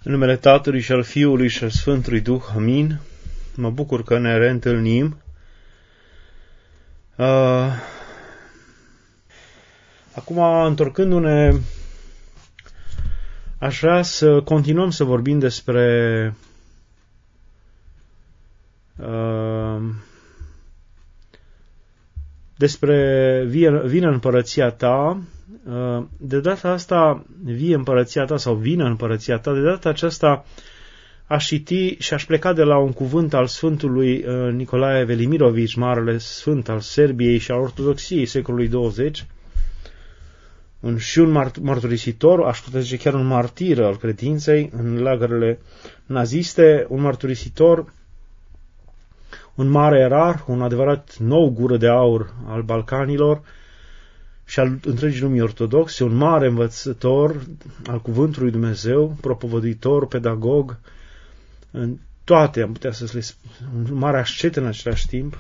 În numele Tatălui și al Fiului și al Sfântului Duh. Amin. Mă bucur că ne reîntâlnim. Acum, întorcându-ne, aș vrea să continuăm să vorbim despre vină împărăția ta. De data asta, vie împărăția ta sau vină împărăția ta, de data aceasta aș citi și aș pleca de la un cuvânt al Sfântului Nicolae Velimirovici, marele sfânt al Serbiei și al Ortodoxiei secolului 20, și un mărturisitor, aș putea zice chiar un martir al credinței în lagărele naziste, un mărturisitor, un mare erar, un adevărat nou gură de aur al Balcanilor și al întregii lumii ortodoxe, un mare învățător al cuvântului Dumnezeu, propovăduitor, pedagog, în toate, am putea să le spun, un mare ascet în același timp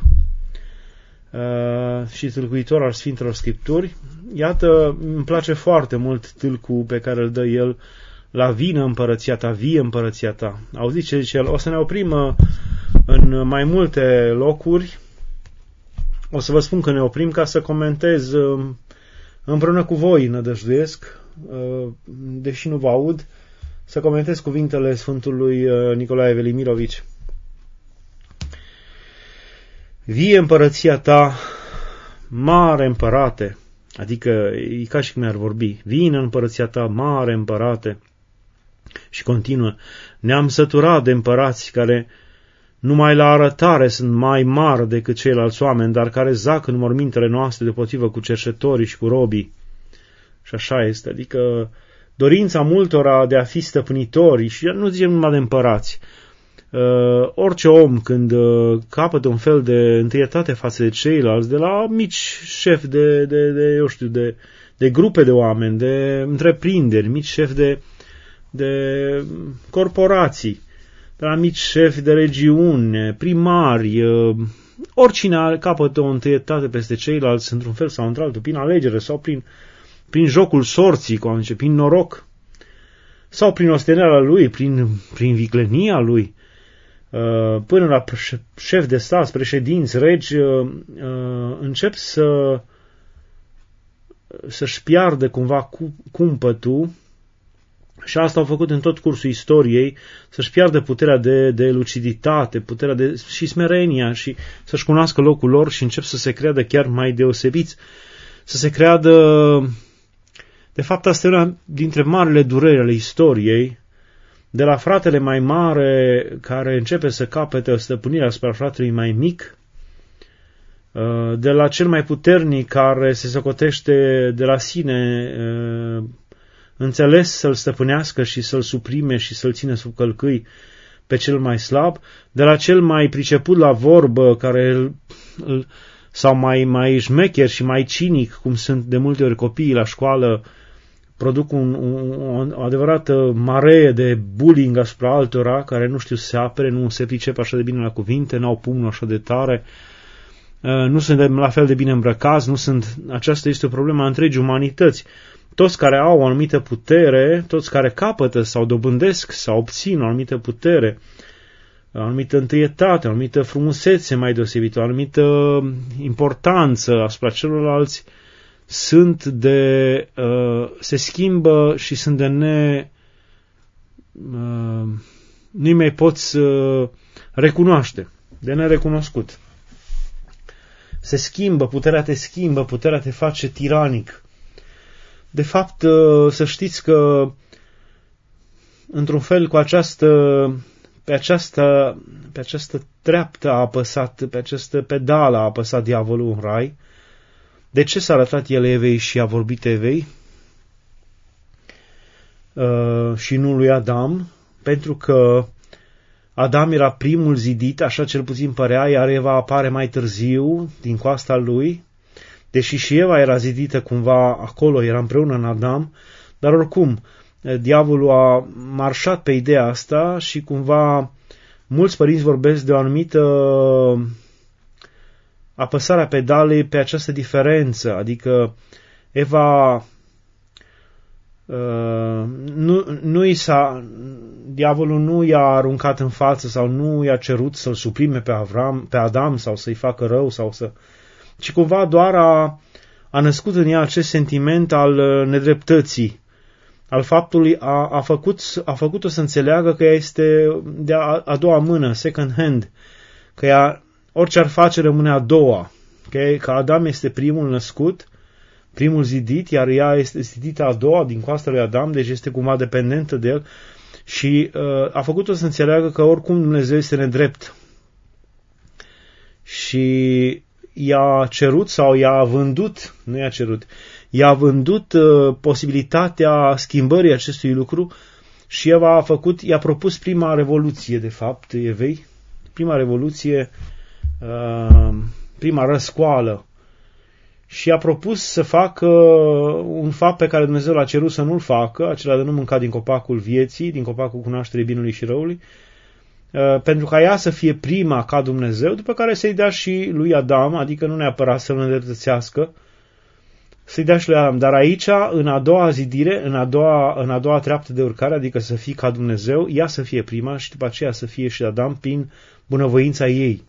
și tâlcuitor al Sfintelor Scripturi. Iată, îmi place foarte mult tâlcul pe care îl dă el la vină împărăția ta, vie împărăția ta. Auziți ce zice el? O să ne oprim în mai multe locuri. O să vă spun că ne oprim ca să comentez împreună cu voi, nădăjduiesc, deși nu vă aud, să comentez cuvintele Sfântului Nicolae Velimirovici. Vie împărăția ta, mare împărate, adică e ca și cum ar vorbi, vină împărăția ta, mare împărate, și continuă, ne-am săturat de împărați care numai la arătare sunt mai mari decât ceilalți oameni, dar care zac în mormintele noastre deopotrivă cu cerșetorii și cu robii. Și așa este, adică dorința multora de a fi stăpânitori, și nu zicem numai de împărați, orice om când capătă un fel de întâietate față de ceilalți, de la mici șefi de grupe de oameni, de întreprinderi, mici șefi de corporații, de la mici șefi de regiuni, primari, oricine capătă o întâietate peste ceilalți într-un fel sau într-altul, prin alegere sau prin jocul sorții, cum zice, prin noroc, sau prin osteneala lui, prin viclenia lui, până la șef de stat, președinți, regi, încep să-și piardă cumva cumpătul, și asta au făcut în tot cursul istoriei, să-și piardă puterea de luciditate, puterea și smerenia, și să-și cunoască locul lor și încep să se creadă chiar mai deosebiți, să se creadă. De fapt, asta e una dintre marile dureri ale istoriei, de la fratele mai mare care începe să capete o stăpânire asupra fratelui mai mic, de la cel mai puternic care se socotește de la sine înțeles să-l stăpânească și să-l suprime și să-l ține sub călcâi pe cel mai slab, de la cel mai priceput la vorbă sau mai șmecher și mai cinic, cum sunt de multe ori copiii la școală, produc o adevărată maree de bullying asupra altora, care nu știu să se apere, nu se pricep așa de bine la cuvinte, n-au pumnul așa de tare, nu sunt la fel de bine îmbrăcați, aceasta este o problemă a întregii umanități. Toți care au o anumită putere, toți care capătă sau dobândesc sau obțin o anumită putere, o anumită întâietate, o anumită frumusețe mai deosebită, o anumită importanță asupra celorlalți, se schimbă și sunt nu-i mai poți recunoaște, de nerecunoscut. Se schimbă, puterea te face tiranic. De fapt, să știți că, într-un fel, pe această treaptă a apăsat, pe această pedală a apăsat diavolul în rai. De ce s-a arătat el Evei și a vorbit Evei și nu lui Adam? Pentru că Adam era primul zidit, așa cel puțin părea, iar Eva apare mai târziu din coasta lui, deși și Eva era zidită cumva acolo, era împreună în Adam, dar oricum, diavolul a marșat pe ideea asta și cumva mulți părinți vorbesc de o anumită apăsarea pedalei pe această diferență, adică Eva nu i s-a, diavolul nu i-a aruncat în față sau nu i-a cerut să-l suprime pe Adam sau să-i facă rău ci cumva doar a născut în ea acest sentiment al nedreptății, al faptului a făcut-o să înțeleagă că ea este de a doua mână, second hand, că ea orice ar face rămâne a doua, că Adam este primul născut, primul zidit, iar ea este zidită a doua din coasta lui Adam, deci este cumva dependentă de el și a făcut-o să înțeleagă că oricum Dumnezeu este nedrept. Și i-a cerut sau i-a vândut, nu i-a cerut, i-a vândut posibilitatea schimbării acestui lucru și Eva i-a propus prima revoluție, de fapt, Evei, prima revoluție, prima răscoală. Și a propus să facă un fapt pe care Dumnezeu l-a cerut să nu-l facă, acela de nu mânca din copacul vieții, din copacul cunoașterii binului și răului, pentru ca ea să fie prima ca Dumnezeu, după care să-i dea și lui Adam, adică nu neapărat să-l îndreptățească, să-i dea și lui Adam. Dar aici, în a doua zidire, în a doua treaptă de urcare, adică să fie ca Dumnezeu, ea să fie prima și după aceea să fie și Adam prin bunăvoința ei.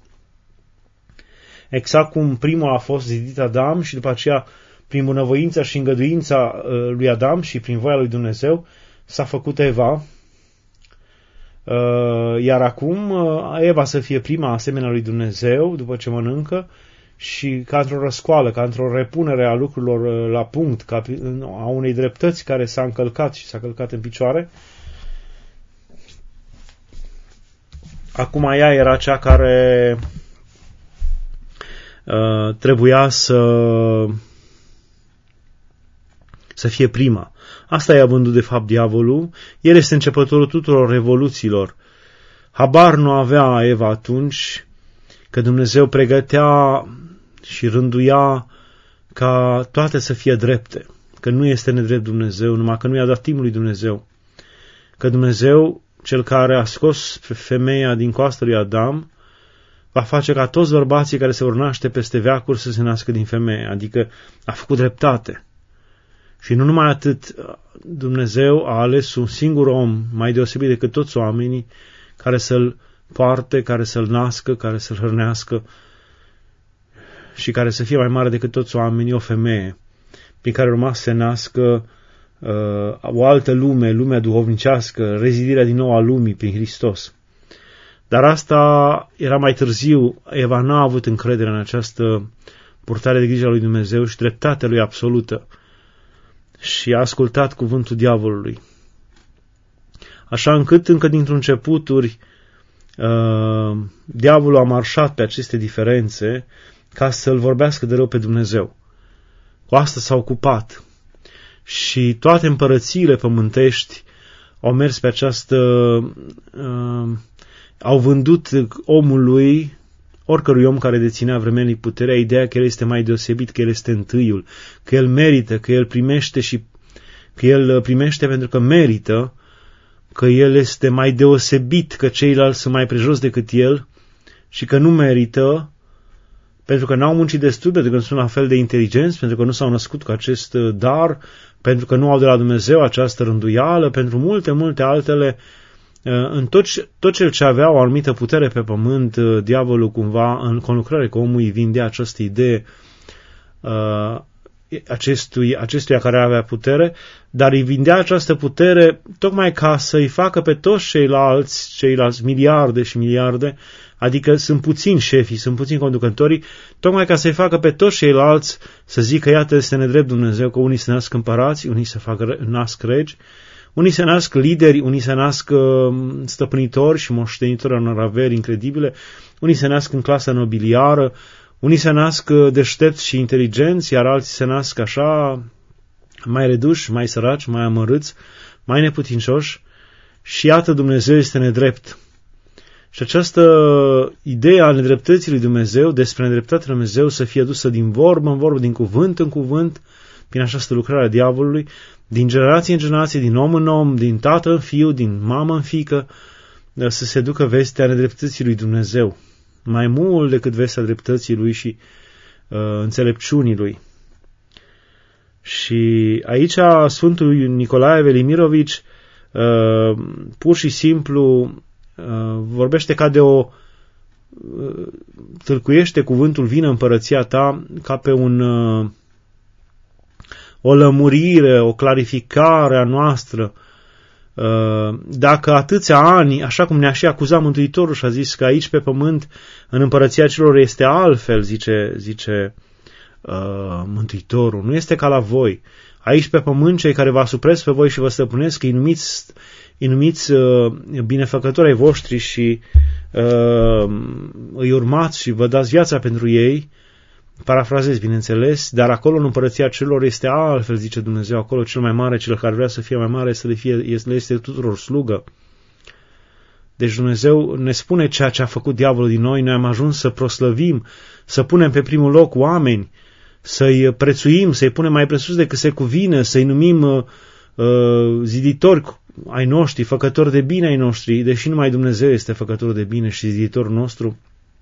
Exact cum primul a fost zidit Adam și după aceea prin bunăvoința și îngăduința lui Adam și prin voia lui Dumnezeu s-a făcut Eva, iar acum Eva să fie prima asemenea lui Dumnezeu după ce mănâncă și ca într-o răscoală, ca într-o repunere a lucrurilor la punct, a unei dreptăți care s-a încălcat și s-a călcat în picioare. Acum ea era cea care trebuia să fie prima. Asta i-a vândut de fapt diavolul. El este începătorul tuturor revoluțiilor. Habar nu avea Eva atunci că Dumnezeu pregătea și rânduia ca toate să fie drepte. Că nu este nedrept Dumnezeu, numai că nu i-a dat timpul lui Dumnezeu. Că Dumnezeu, cel care a scos femeia din coasta lui Adam, va face ca toți bărbații care se vor naște peste veacuri să se nască din femeie, adică a făcut dreptate. Și nu numai atât, Dumnezeu a ales un singur om, mai deosebit decât toți oamenii, care să-l poarte, care să-l nască, care să-l hrănească și care să fie mai mare decât toți oamenii, o femeie, prin care urma să se nască o altă lume, lumea duhovnicească, rezidirea din nou a lumii prin Hristos. Dar asta era mai târziu. Eva n-a avut încredere în această purtare de grijă a lui Dumnezeu și dreptatea lui absolută și a ascultat cuvântul diavolului. Așa încât încă dintr-un începuturi diavolul a marșat pe aceste diferențe ca să-l vorbească de rău pe Dumnezeu. Cu asta s-a ocupat. Și toate împărățiile pământești au mers pe această... au vândut omului, oricărui om care deținea vremelnic puterea, ideea că el este mai deosebit, că el este întâiul, că el merită, că el primește și că el primește pentru că merită, că el este mai deosebit, că ceilalți sunt mai prejos decât el și că nu merită pentru că n-au muncit destul, pentru că nu sunt la fel de inteligenți, pentru că nu s-au născut cu acest dar, pentru că nu au de la Dumnezeu această rânduială, pentru multe, multe altele. În tot cel ce avea o anumită putere pe pământ, diavolul cumva, în conlucrare cu omul, îi vindea această idee acestuia care avea putere, dar îi vindea această putere tocmai ca să-i facă pe toți ceilalți miliarde și miliarde, adică sunt puțini șefii, sunt puțini conducătorii, tocmai ca să-i facă pe toți ceilalți să zică, iată, este nedrept Dumnezeu, că unii se nasc împărați, unii se nasc regi, unii se nasc lideri, unii se nasc stăpânitori și moștenitori în unor averi incredibile, unii se nasc în clasa nobiliară, unii se nasc deștepți și inteligenți, iar alții se nasc așa, mai reduși, mai săraci, mai amărâți, mai neputincioși și iată Dumnezeu este nedrept. Și această idee a nedreptății lui Dumnezeu, despre nedreptatea lui Dumnezeu, să fie dusă din vorbă în vorbă, din cuvânt în cuvânt, prin această lucrare a diavolului, din generație în generație, din om în om, din tată în fiu, din mamă în fiică, să se ducă vestea nedreptății lui Dumnezeu, mai mult decât vestea dreptății lui și înțelepciunii lui. Și aici Sfântul Nicolae Velimirovici pur și simplu vorbește ca de tâlcuiește cuvântul vină împărăția ta ca pe o lămurire, o clarificare a noastră. Dacă atâția ani, așa cum ne-a și acuzat Mântuitorul și a zis că aici pe pământ, în împărăția celor este altfel, zice Mântuitorul, nu este ca la voi. Aici pe pământ cei care vă asupresc pe voi și vă stăpânesc, îi numiți binefăcători ai voștri și îi urmați și vă dați viața pentru ei, parafrazez, bineînțeles, dar acolo în împărăția celor este altfel, zice Dumnezeu, acolo cel mai mare, cel care vrea să fie mai mare, este tuturor slugă. Deci Dumnezeu ne spune ceea ce a făcut diavolul din noi, noi am ajuns să proslăvim, să punem pe primul loc oameni, să-i prețuim, să-i punem mai presus decât se cuvine, să-i numim ziditori ai noștri, făcători de bine ai noștri, deși numai Dumnezeu este făcătorul de bine și ziditorul nostru.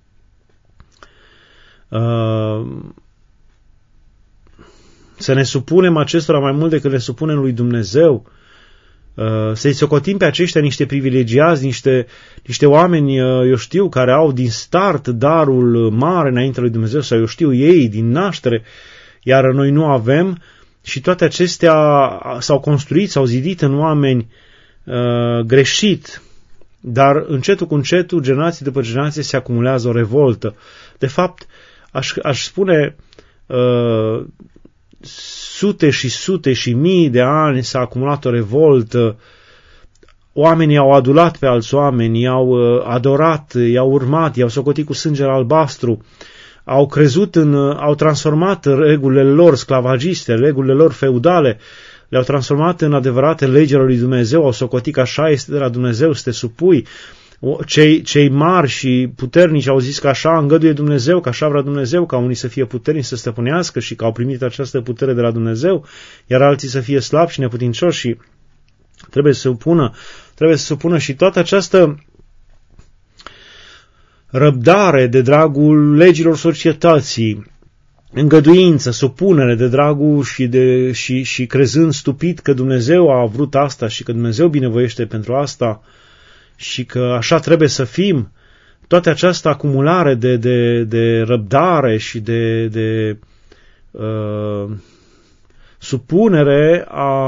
Să ne supunem acestora mai mult decât ne supunem lui Dumnezeu, să-i socotim pe aceștia niște privilegiați, niște oameni, eu știu, care au din start darul mare înaintea lui Dumnezeu, sau eu știu, ei din naștere, iar noi nu avem, și toate acestea s-au construit, s-au zidit în oameni greșit, dar încetul cu încetul, generație după generație, se acumulează o revoltă. De fapt, aș spune sute și sute și mii de ani s-a acumulat o revoltă, oamenii au adulat pe alți oameni, i-au adorat, i-au urmat, i-au socotit cu sângele albastru, au transformat regulile lor sclavagiste, regulile lor feudale, le-au transformat în adevărate legile lui Dumnezeu, au socotit că așa este de la Dumnezeu, să te supui. Cei mari și puternici au zis că așa îngăduie Dumnezeu, că așa vrea Dumnezeu, ca unii să fie puternici, să stăpânească și că au primit această putere de la Dumnezeu, iar alții să fie slabi și neputincioși și trebuie să se supună și toată această răbdare de dragul legilor societății, îngăduință, supunere de dragul și crezând stupid că Dumnezeu a vrut asta și că Dumnezeu binevoiește pentru asta și că așa trebuie să fim, toată această acumulare de răbdare și de supunere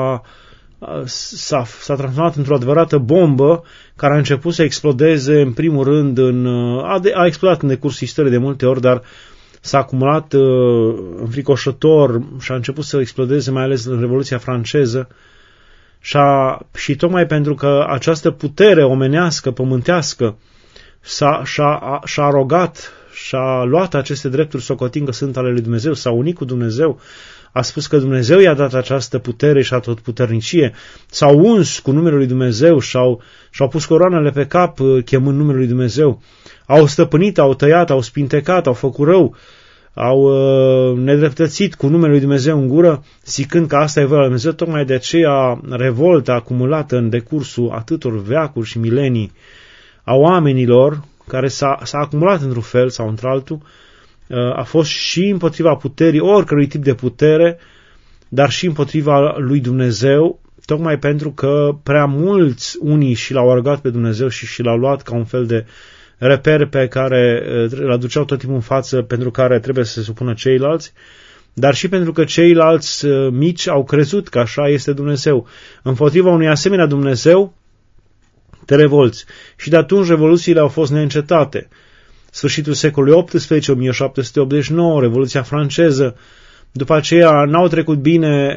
s-a transformat într-o adevărată bombă care a început să explodeze în primul rând a explodat în decursul istoriei de multe ori, dar s-a acumulat înfricoșător și a început să explodeze mai ales în Revoluția franceză și tocmai pentru că această putere omenească, pământească și-a arogat și-a luat aceste drepturi socotind că sunt ale lui Dumnezeu, s-a unit cu Dumnezeu, a spus că Dumnezeu i-a dat această putere și atotputernicie, s-au uns cu numele lui Dumnezeu și-au pus coroanele pe cap chemând numele lui Dumnezeu, au stăpânit, au tăiat, au spintecat, au făcut rău, au nedreptățit cu numele lui Dumnezeu în gură, zicând că asta e voia lui Dumnezeu. Tocmai de aceea revolta acumulată în decursul atâtor veacuri și milenii a oamenilor, care s-a acumulat într-un fel sau într-altul, a fost și împotriva puterii, oricărui tip de putere, dar și împotriva lui Dumnezeu, tocmai pentru că prea mulți unii și l-au arăgat pe Dumnezeu și l-au luat ca un fel de reper pe care îl aduceau tot timpul în față, pentru care trebuie să se supună ceilalți, dar și pentru că ceilalți mici au crezut că așa este Dumnezeu. Împotriva unui asemenea Dumnezeu te revolți. Și de atunci revoluțiile au fost neîncetate. Sfârșitul secolului XVIII, 1789, Revoluția franceză, după aceea n-au trecut bine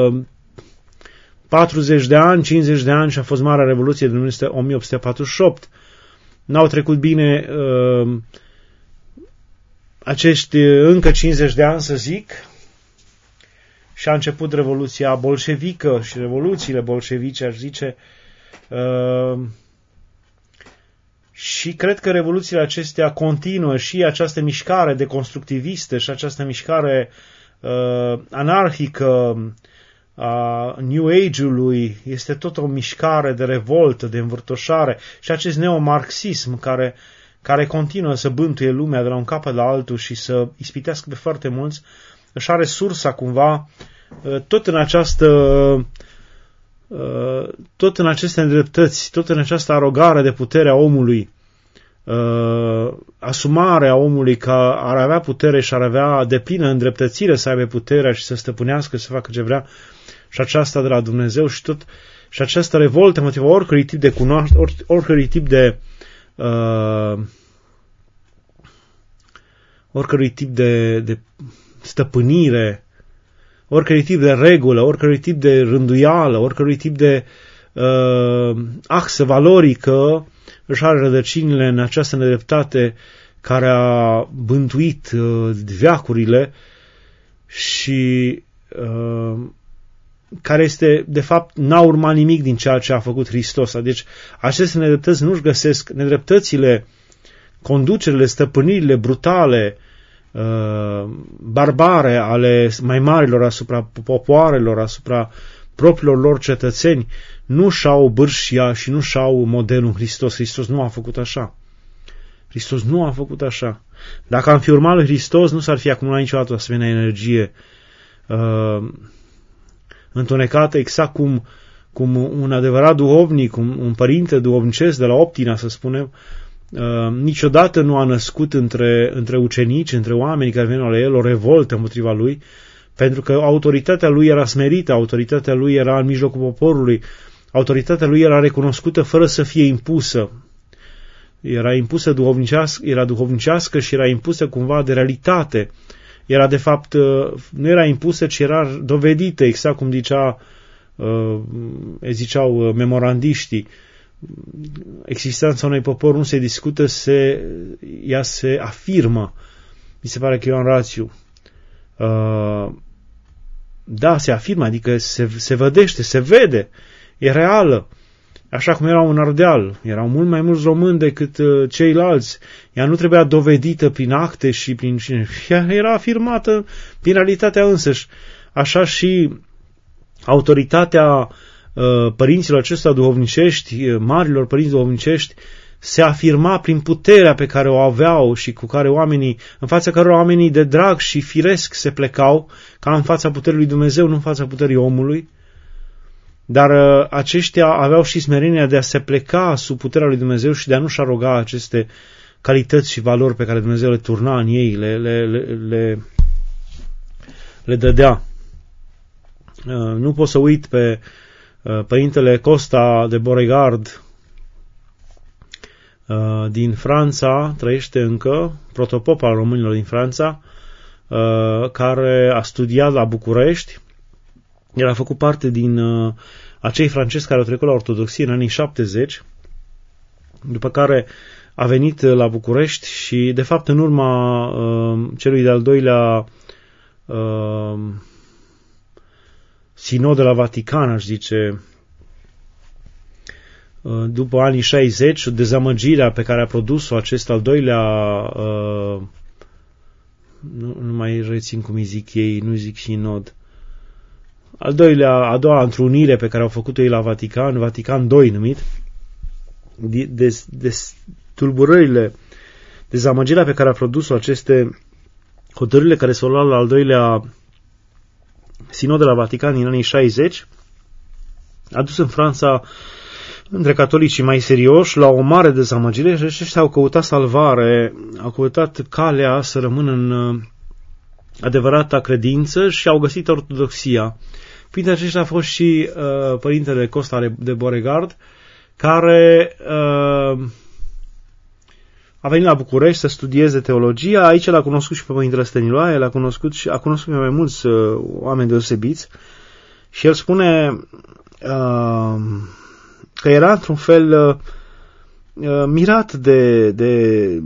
40 de ani, 50 de ani și a fost Marea Revoluție din 1848. N-au trecut bine acești încă 50 de ani, să zic, și a început Revoluția bolșevică și revoluțiile bolșevice, aș zice, și cred că revoluțiile acestea continuă și această mișcare deconstructivistă și această mișcare anarhică a New Age-ului este tot o mișcare de revoltă, de învârtoșare și acest neomarxism care continuă să bântuie lumea de la un capăt la altul și să ispitească pe foarte mulți, își are sursa cumva tot în această tot în aceste nedreptăți, tot în această arogare de putere a omului, asumarea omului că ar avea putere și ar avea deplină îndreptățire să aibă puterea și să stăpânească, să facă ce vrea, și aceasta de la Dumnezeu și această revoltă împotriva oricărui tip de cunoaștere, oricărui tip de stăpânire, oricărui tip de regulă, oricărui tip de rânduială, oricărui tip de axă valorică își are rădăcinile în această nedreptate care a bântuit veacurile și care este, de fapt, n-a urmat nimic din ceea ce a făcut Hristos. Deci, aceste nedreptăți nu-și găsesc, nedreptățile, conducerile, stăpânirile brutale, barbare ale mai marilor asupra popoarelor, asupra propriilor lor cetățeni, nu și-au bârșia și nu și-au modelul Hristos. Hristos nu a făcut așa. Hristos nu a făcut așa. Dacă am fi urmat lui Hristos, nu s-ar fi acumulat niciodată o asemenea energie întunecată, exact cum un adevărat duhovnic, un părinte duhovnicesc de la Optina, să spunem, niciodată nu a născut între ucenici, între oameni care veneau la el, o revoltă împotriva lui, pentru că autoritatea lui era smerită, autoritatea lui era în mijlocul poporului, autoritatea lui era recunoscută fără să fie impusă. Era impusă era duhovnicească și era impusă cumva de realitate. Era de fapt, nu era impusă, ci era dovedită, exact cum ziceau memorandiștii. Existența unui popor nu se discută, ea se afirmă. Mi se pare că e un rațiu. Da, se afirmă, adică se vădește, se vede, e reală. Așa cum erau în Ardeal, erau mult mai mulți români decât ceilalți. Ea nu trebuia dovedită prin acte și prin cine. Ea era afirmată prin realitatea însăși. Așa și autoritatea părinților acestea duhovnicești, marilor părinți duhovnicești, se afirma prin puterea pe care o aveau și cu care în fața cărora oamenii de drag și firesc se plecau, ca în fața puterii lui Dumnezeu, nu în fața puterii omului. Dar aceștia aveau și smerenia de a se pleca sub puterea lui Dumnezeu și de a nu-și aroga aceste calități și valori pe care Dumnezeu le turna în ei, le dădea. Nu pot să uit pe părintele Costa de Beauregard din Franța, trăiește încă, protopop al românilor din Franța, care a studiat la București. El a făcut parte din acei francezi care au trecut la ortodoxie în anii 70, după care a venit la București și, de fapt, în urma celui de-al doilea sinod de la Vatican, aș zice, după anii 60, dezamăgirea pe care a produs-o acest al doilea, nu mai rețin cum îi zic ei, nu zic sinod, a doua întrunire pe care au făcut-o ei la Vatican, Vatican II numit, de tulburările, dezamăgirea pe care a produs-o aceste hotărârile care s-au luat la al doilea sinod de la Vatican din anii 60, a dus în Franța între catolicii mai serioși la o mare dezamăgire și aceștia au căutat salvare, au căutat calea să rămână în adevărata credință și au găsit ortodoxia. Printre aceștia a fost și părintele Costa de Beauregard, care a venit la București să studieze teologia. Aici l-a cunoscut și pe părintele Stăniloae, a cunoscut pe mai mulți oameni deosebiți și el spune că era într-un fel mirat de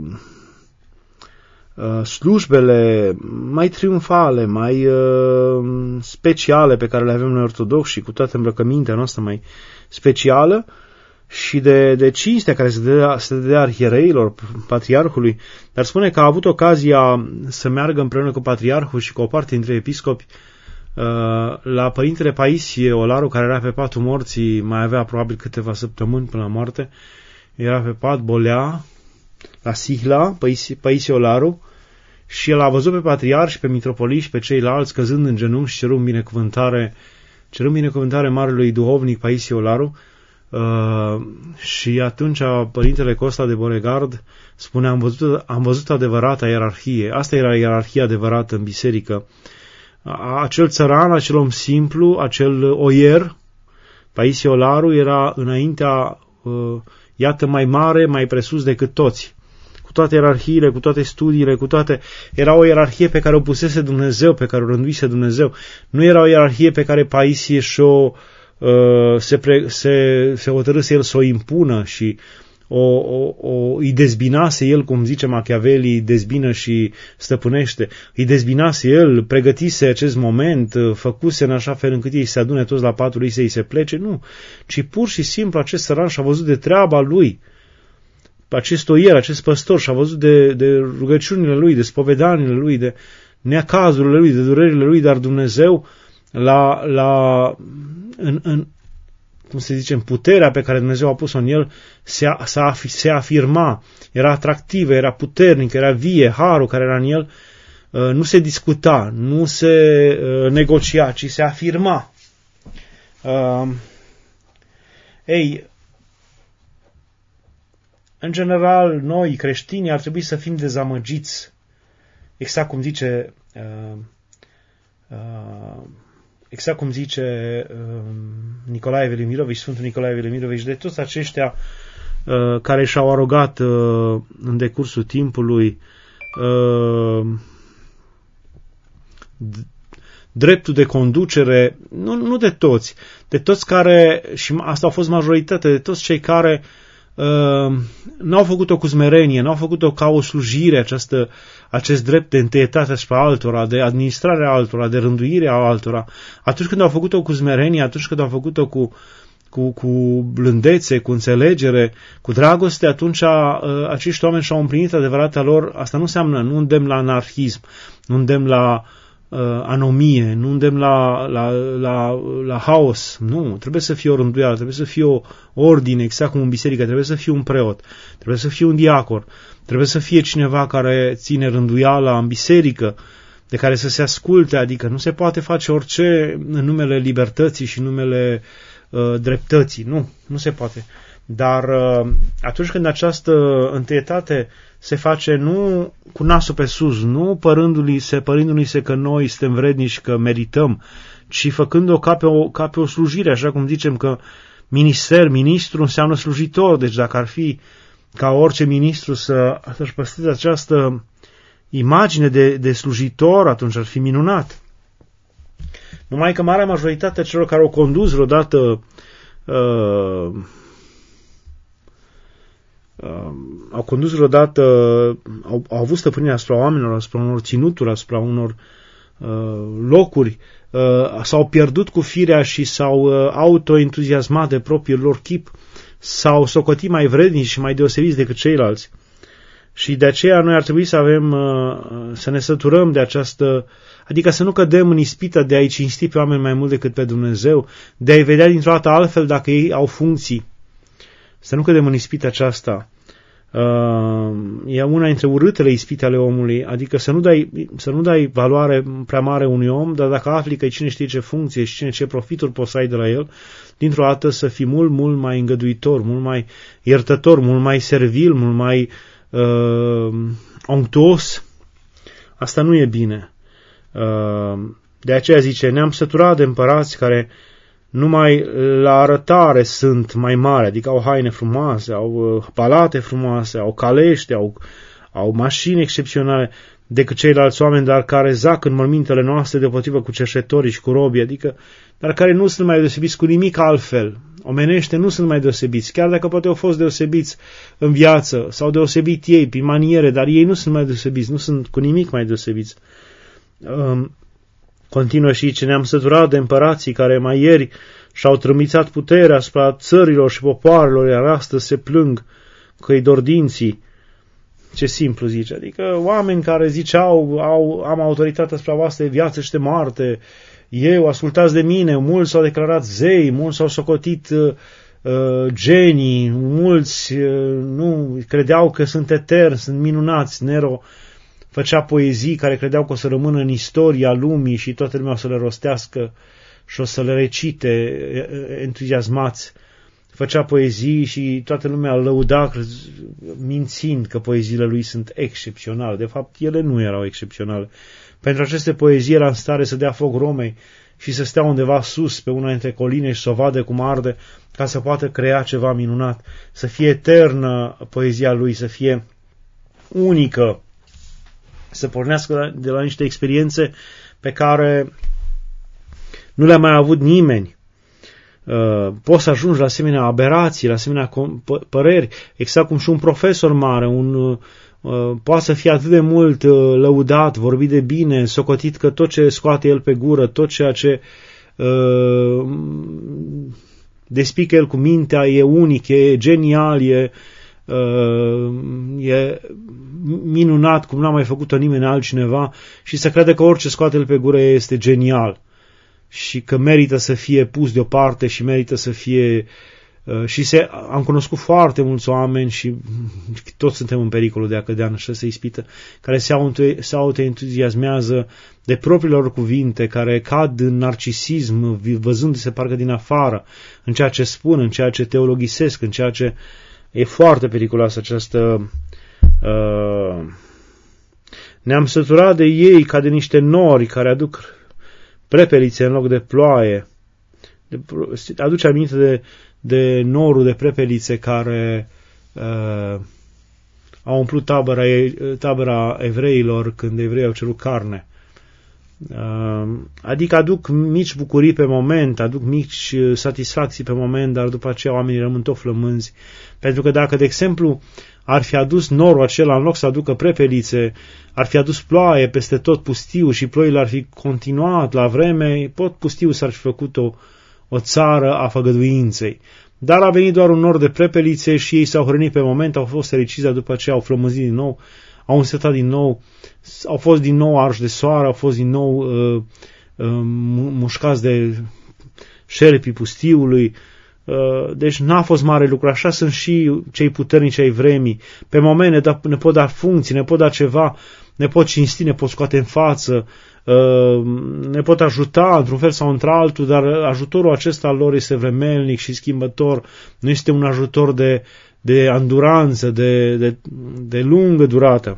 slujbele mai triumfale, mai speciale pe care le avem noi ortodoxi, cu toată îmbrăcămintea noastră mai specială și de cinstea care se dădea arhiereilor, patriarhului, dar spune că a avut ocazia să meargă împreună cu patriarhul și cu o parte dintre episcopi la părintele Paisie Olaru, care era pe patul morții, mai avea probabil câteva săptămâni până la moarte, era pe pat, bolea, la Sihla, Paisie Olaru, și el a văzut pe patriarh și pe mitropolii și pe ceilalți căzând în genunchi și cerând binecuvântare cerând binecuvântare marelui duhovnic Paisie Olaru, și atunci părintele Costa de Boregard spune, am văzut adevărata ierarhie. Asta era ierarhia adevărată în biserică. Acel țăran, acel om simplu, acel oier, Paisie Olaru, era înaintea, iată, mai mare, mai presus decât toți. Cu toate ierarhiile, cu toate studiile, cu toate... Era o ierarhie pe care o pusese Dumnezeu, pe care o rânduise Dumnezeu. Nu era o ierarhie pe care Paisie și-o se hotărâse el să o impună și îi dezbinase el, cum zice Machiavelli, îi dezbină și stăpânește. Îi dezbinase el, pregătise acest moment, făcuse în așa fel încât ei se adune toți la patul lui să-i se plece, nu. Ci pur și simplu acest săran și-a văzut de treaba lui, acest oier, acest păstor, și-a văzut de rugăciunile lui, de spovedanile lui, de neacazurile lui, de durerile lui, dar Dumnezeu cum se zice, în puterea pe care Dumnezeu a pus-o în el, se afirma, era atractivă, era puternică, era vie, harul care era în el, nu se discuta, nu se negocia, ci se afirma. În general, noi, creștinii, ar trebui să fim dezamăgiți, exact cum zice Nicolae Velimirovici, Sfântul Nicolae Velimirovici, de toți aceștia care și-au arogat în decursul timpului dreptul de conducere, nu de toți, de toți care, și asta a fost majoritatea, de toți cei care n-au făcut-o cu smerenie, n-au făcut-o ca o slujire, acest drept de întâietate asupra altora, de administrare a altora, de rânduire a altora. Atunci când au făcut-o cu smerenie, atunci când au făcut-o cu blândețe, cu înțelegere, cu dragoste, atunci acești oameni și-au împlinit adevărata lor. Asta nu înseamnă, nu îndemn la anarhism, nu îndemn la anomie, nu îndemn la haos. Nu, trebuie să fie o rânduială, trebuie să fie o ordine, exact cum în biserică, trebuie să fie un preot, trebuie să fie un diacon, trebuie să fie cineva care ține rânduiala în biserică, de care să se asculte, adică nu se poate face orice în numele libertății și în numele dreptății, nu se poate. Dar atunci când această întâietate se face nu cu nasul pe sus, nu părindu-i se că noi suntem vrednici, că merităm, ci făcând-o ca pe o slujire, așa cum zicem că ministru înseamnă slujitor, deci dacă ar fi ca orice ministru să-și păstreze această imagine de slujitor, atunci ar fi minunat. Numai că marea majoritate celor care au condus vreodată au avut stăpânirea asupra oamenilor, asupra unor ținuturi, asupra unor locuri, s-au pierdut cu firea și s-au autoentuziasmat de propriul lor chip, s-au socotit mai vrednici și mai deosebiți decât ceilalți. Și de aceea noi ar trebui să ne săturăm de această, adică să nu cădem în ispita de a-i cinsti pe oameni mai mult decât pe Dumnezeu, de a-i vedea dintr-o dată altfel dacă ei au funcții. Să nu cădem în ispita aceasta. E una dintre urâtele ispite ale omului, adică să nu dai valoare prea mare unui om, dar dacă afli că cine știe ce funcție și ce profituri poți să ai de la el, dintr-o dată să fii mult, mult mai îngăduitor, mult mai iertător, mult mai servil, mult mai onctuos. Asta nu e bine. De aceea zice, ne-am săturat de împărați care numai la arătare sunt mai mari, adică au haine frumoase, au palate frumoase, au calești, au mașini excepționale decât ceilalți oameni, dar care zac în mormintele noastre deopotrivă cu cerșetorii și cu robii, adică, dar care nu sunt mai deosebiți cu nimic altfel. Omenește nu sunt mai deosebiți, chiar dacă poate au fost deosebiți în viață, sau deosebit ei prin maniere, dar ei nu sunt mai deosebiți, nu sunt cu nimic mai deosebiți. Continuă și ce ne-am săturat de împărații care mai ieri și-au trâmbițat puterea asupra țărilor și popoarelor, iar astăzi se plâng că-i dor dinții. Ce simplu zice, adică oameni care ziceau, am autoritatea asupra voastră, viață și de moarte, ascultați de mine, mulți s-au declarat zei, mulți s-au socotit genii, mulți nu credeau că sunt eterni, sunt minunați. Nero făcea poezii care credeau că o să rămână în istoria lumii și toată lumea o să le rostească și o să le recite entuziasmați. Făcea poezii și toată lumea îl lăuda mințind că poeziile lui sunt excepționale. De fapt, ele nu erau excepționale. Pentru aceste poezii era în stare să dea foc Romei și să stea undeva sus pe una dintre coline și să o vadă cum arde, ca să poată crea ceva minunat, să fie eternă poezia lui, să fie unică, să pornească de la niște experiențe pe care nu le-a mai avut nimeni. Poți să ajungi la asemenea aberații, la asemenea păreri, exact cum și un profesor mare, poate să fie atât de mult lăudat, vorbit de bine, socotit că tot ce scoate el pe gură, tot ceea ce despică el cu mintea e unic, e genial, e minunat, cum n-a mai făcut-o nimeni altcineva, și să crede că orice scoate el pe gură este genial și că merită să fie pus deoparte și merită să fie... Am cunoscut foarte mulți oameni și toți suntem în pericolul de a cădea în această ispită, care se autoentuziasmează de propriile lor cuvinte, care cad în narcisism, văzându-se parcă din afară, în ceea ce spun, în ceea ce teologisesc, în ceea ce... E foarte periculoasă această... Ne-am săturat de ei ca de niște nori care aduc prepelițe în loc de ploaie. Aduce aminte de norul de prepelițe care au umplut tabăra evreilor când evreii au cerut carne. Adică aduc mici bucurii pe moment, aduc mici satisfacții pe moment, dar după aceea oamenii rămân tot flămânzi. Pentru că dacă, de exemplu, ar fi adus norul acela în loc să aducă prepelițe, ar fi adus ploaie peste tot pustiu și ploile ar fi continuat la vreme, tot pustiu s-ar fi făcut o țară a făgăduinței. Dar a venit doar un nor de prepelițe și ei s-au hrănit pe moment, au fost fericiți, dar după aceea au flămânzit din nou, au însetat din nou, au fost din nou arși de soare, au fost din nou mușcați de șerpii pustiului. Deci n-a fost mare lucru. Așa sunt și cei puternici ai vremii. Pe moment ne pot da funcții, ne pot da ceva, ne pot cinsti, ne pot scoate în față, ne pot ajuta într-un fel sau într-altul, dar ajutorul acesta al lor este vremelnic și schimbător. Nu este un ajutor de anduranță, de lungă durată.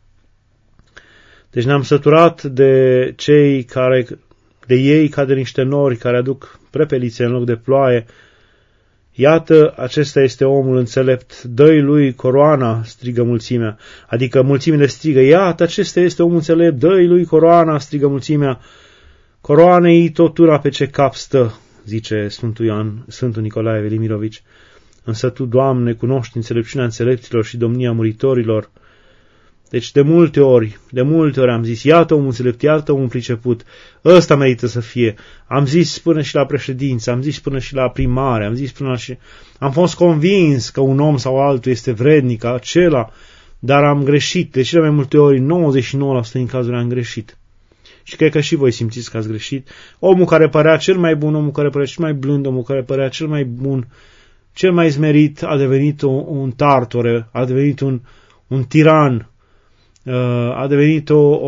Deci ne-am săturat de ei ca de niște nori care aduc prepelițe în loc de ploaie. Iată, acesta este omul înțelept, dă-i lui coroana, strigă mulțimea. Adică mulțimile strigă, iată, acesta este omul înțelept, dă-i lui coroana, strigă mulțimea. Coroanei tot una pe ce cap stă, zice Sfântul Nicolae Velimirovici. Însă tu, Doamne, cunoști înțelepciunea înțelepților și domnia muritorilor. Deci de multe ori am zis, iată omul înțelept, iată omul priceput, ăsta merită să fie. Am zis până și la președință, am zis până și la primare, am fost convins că un om sau altul este vrednic, acela, dar am greșit. De cele mai multe ori, 99% din cazuri am greșit. Și cred că și voi simțiți că ați greșit. Omul care părea cel mai bun, omul care părea cel mai blând, omul care părea cel mai bun, cel mai zmerit, a devenit un tartore, a devenit un tiran, a devenit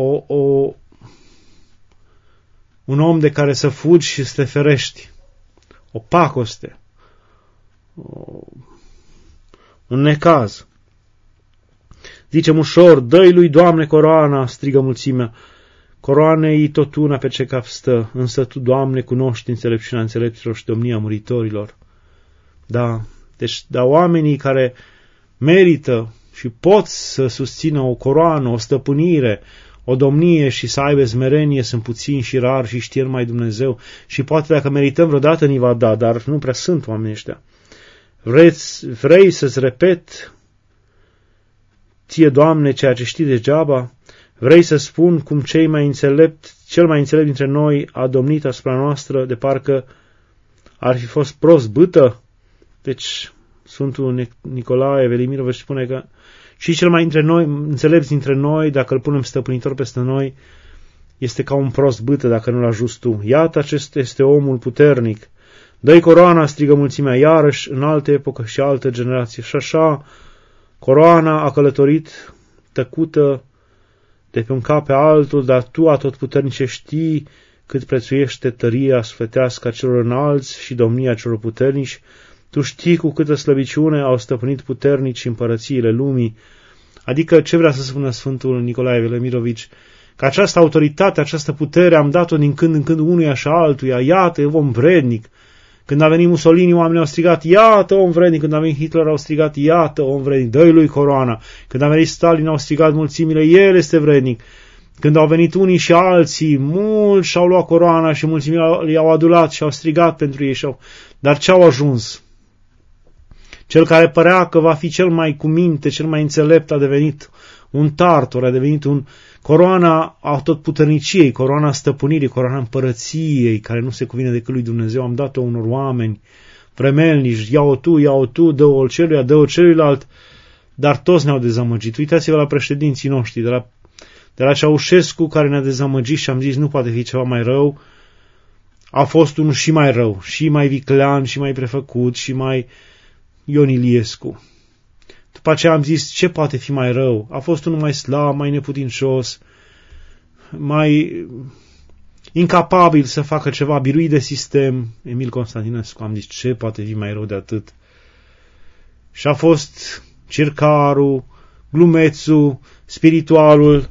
un om de care să fugi și să te ferești. O pacoste. Un necaz. Zicem ușor, dă-i lui Doamne coroana, strigă mulțimea. Coroanei tot una pe ce cap stă, însă tu, Doamne, cunoști înțelepciunea înțelepților și domnia muritorilor. Da, deci oamenii care merită și pot să susțină o coroană, o stăpânire, o domnie și să aibă smerenie, sunt puțini și rari și știe numai Dumnezeu. Și poate dacă merităm vreodată ni va da, dar nu prea sunt oamenii ăștia. Vrei să-ți repet ție, Doamne, ceea ce știi degeaba? Vrei să spun cum cel mai înțelept dintre noi a domnit asupra noastră, de parcă ar fi fost prost bâtă? Deci Sfântul Nicolae Velimirovici spune că și cel mai înțelept dintre noi, dacă îl punem stăpânitor peste noi, este ca un prost bâtă dacă nu-l ajuți tu. Iată, acesta este omul puternic. Dă-i coroana, strigă mulțimea, iarăși, în altă epocă și altă generație. Și așa, coroana a călătorit tăcută de pe un cap pe altul, dar tu, atotputernice, știi cât prețuiește tăria sufletească a celor înalți și domnia celor puternici. Tu știi cu câtă slăbiciune au stăpânit puternici împărățiile lumii. Adică ce vrea să spună Sfântul Nicolae Velimirovici? Că această autoritate, această putere am dat-o din când în când unuia și altuia. Iată, e om vrednic. Când a venit Mussolini, oamenii au strigat, iată om vrednic. Când a venit Hitler, au strigat, iată om vrednic, dă-i lui coroana. Când a venit Stalin, au strigat mulțimile, el este vrednic. Când au venit unii și alții, mulți și-au luat coroana și mulțimile i-au adulat și au strigat pentru ei. Dar ce au ajuns? Cel care părea că va fi cel mai cu minte, cel mai înțelept, a devenit un tartor, a devenit coroana atotputerniciei, coroana stăpânirii, coroana împărăției, care nu se cuvine decât lui Dumnezeu. Am dat-o unor oameni vremelnici, ia-o tu, dă-o celuia, dă-o celuilalt, dar toți ne-au dezamăgit. Uitați-vă la președinții noștri, de la Ceaușescu, care ne-a dezamăgit și am zis nu poate fi ceva mai rău, a fost unul și mai rău, și mai viclean, și mai prefăcut, și mai Ion Iliescu. După aceea am zis, ce poate fi mai rău? A fost unul mai slab, mai neputincios, mai incapabil să facă ceva, biruit de sistem, Emil Constantinescu. Am zis, ce poate fi mai rău de atât? Și a fost circarul, glumețul, spiritualul,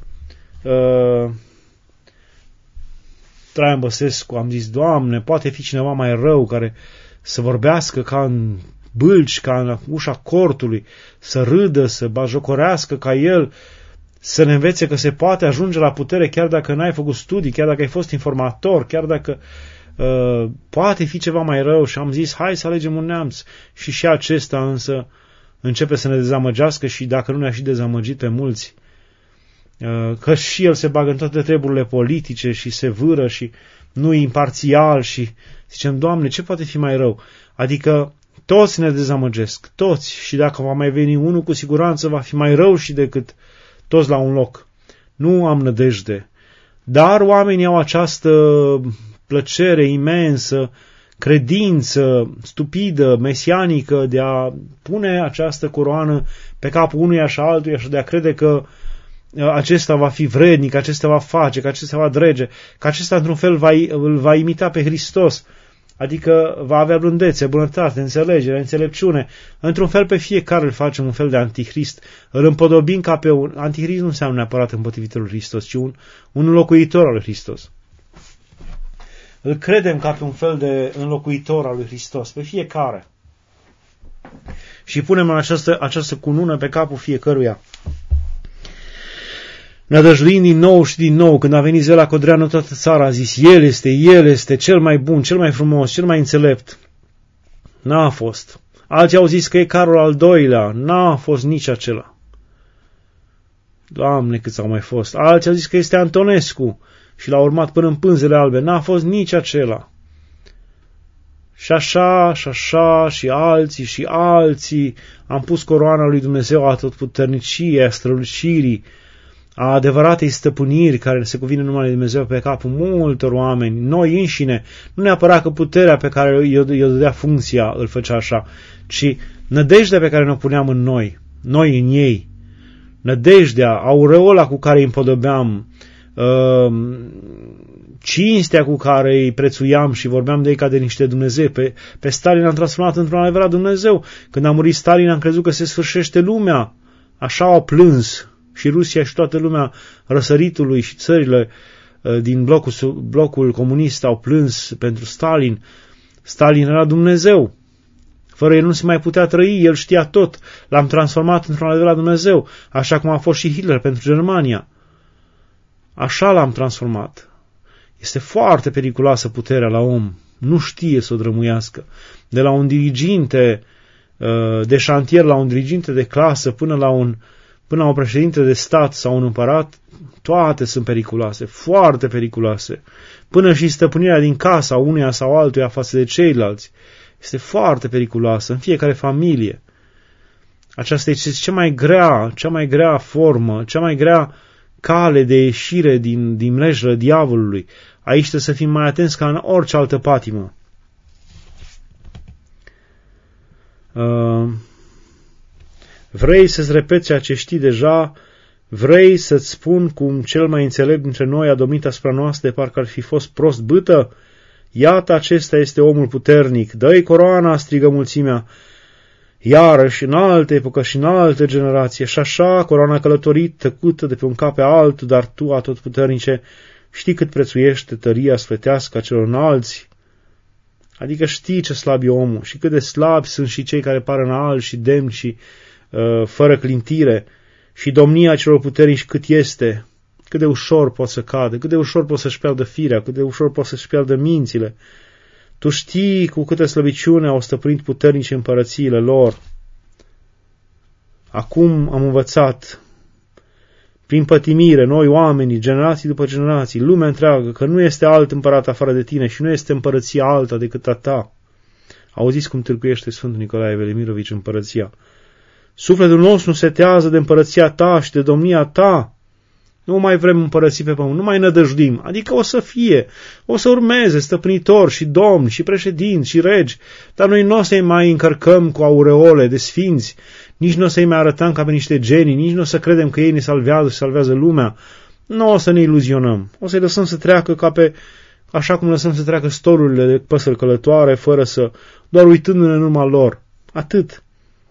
Traian Băsescu. Am zis, Doamne, poate fi cineva mai rău care să vorbească ca în bâlci, ca în ușa cortului, să râdă, să bajocorească ca el, să ne învețe că se poate ajunge la putere chiar dacă n-ai făcut studii, chiar dacă ai fost informator, chiar dacă poate fi ceva mai rău. Și am zis, hai să alegem un neamț. Și acesta însă începe să ne dezamăgească și dacă nu ne-a și dezamăgit pe mulți, că și el se bagă în toate treburile politice și se vâră și nu e imparțial și zicem, Doamne, ce poate fi mai rău? Adică toți ne dezamăgesc, toți, și dacă va mai veni unul, cu siguranță va fi mai rău și decât toți la un loc. Nu am nădejde. Dar oamenii au această plăcere imensă, credință stupidă, mesianică, de a pune această coroană pe capul unuia și altuia și de a crede că acesta va fi vrednic, acesta va face, că acesta va drege, că acesta într-un fel îl va imita pe Hristos. Adică va avea blândețe, bunătate, înțelegere, înțelepciune. Într-un fel pe fiecare îl facem un fel de antichrist. Îl împodobim ca pe un... Antichrist nu înseamnă neapărat împotrivitorul Hristos, ci un înlocuitor al lui Hristos. Îl credem ca pe un fel de înlocuitor al lui Hristos, pe fiecare. Și punem această cunună pe capul fiecăruia. Nădăjduind din nou și din nou, când a venit Zela Codreanu, toată țara a zis, el este cel mai bun, cel mai frumos, cel mai înțelept. N-a fost. Alții au zis că e Carol al II-lea, n-a fost nici acela. Doamne, câți au mai fost. Alții au zis că este Antonescu și l-a urmat până în Pânzele Albe, n-a fost nici acela. Și așa, și alții, am pus coroana lui Dumnezeu a atotputerniciei, a strălucirii, a adevăratei stăpâniri care se cuvine numai lui Dumnezeu pe capul multor oameni, noi înșine, nu neapărat că puterea pe care i-o dădea funcția îl făcea așa, ci nădejdea pe care ne-o puneam în noi în ei, nădejdea, aureola cu care îi împodobeam, cinstea cu care îi prețuiam și vorbeam de ei ca de niște Dumnezei. Pe Stalin am transformat într-un adevărat Dumnezeu. Când a murit Stalin am crezut că se sfârșește lumea. Așa au plâns și Rusia și toată lumea răsăritului și țările din blocul comunist au plâns pentru Stalin. Stalin era Dumnezeu. Fără el nu se mai putea trăi, el știa tot. L-am transformat într-un adevărat Dumnezeu, așa cum a fost și Hitler pentru Germania. Așa l-am transformat. Este foarte periculoasă puterea la om. Nu știe să o drămuiască. De la un diriginte de șantier la un diriginte de clasă până la un președinte de stat sau un împărat, toate sunt periculoase, foarte periculoase. Până și stăpânirea din casa unuia sau altuia față de ceilalți este foarte periculoasă în fiecare familie. Aceasta este cea mai grea formă, cea mai grea cale de ieșire din mrejlă diavolului. Aici trebuie să fim mai atenți ca în orice altă patimă. Vrei să-ți repeți ceea ce știi deja, Vrei să-ți spun cum cel mai înțelept dintre noi a domnit asupra noastră de parcă ar fi fost prost bâtă? Iată, acesta este omul puternic, dă-i coroana, strigă mulțimea. Iarăși, în altă epocă și în altă generație, și așa, coroana călătorit, tăcută de pe un cap pe altul, dar tu, atotputernice, știi cât prețuiește tăria sfletească a celor înalți? Adică știi ce slab e omul și cât de slabi sunt și cei care par înalți și demni și fără clintire și domnia celor puternici cât este, cât de ușor pot să cadă, cât de ușor pot să-și pierdă firea, cât de ușor pot să-și pierdă mințile. Tu știi cu câtă slăbiciune au stăpânit puternici împărățiile lor. Acum am învățat, prin pătimire, noi oamenii, generații după generații, lumea întreagă, că nu este alt împărat afară de tine și nu este împărăția alta decât a ta. Auziți cum tâlcuiește Sfântul Nicolae Velimirovici împărăția. Sufletul nostru nu setează de împărăția ta și de domnia ta. Nu mai vrem împărății pe pământ, nu mai nădăjduim, adică o să fie, o să urmeze stăpânitori și domni și președinți și regi, dar noi nu o să-i mai încărcăm cu aureole de sfinți, nici nu o să-i mai arătăm ca pe niște genii, nici nu o să credem că ei ne salvează și salvează lumea, nu o să ne iluzionăm, o să-i lăsăm să treacă ca pe, așa cum lăsăm să treacă storurile de păsări călătoare, fără să, doar uitându-ne în urma lor, atât.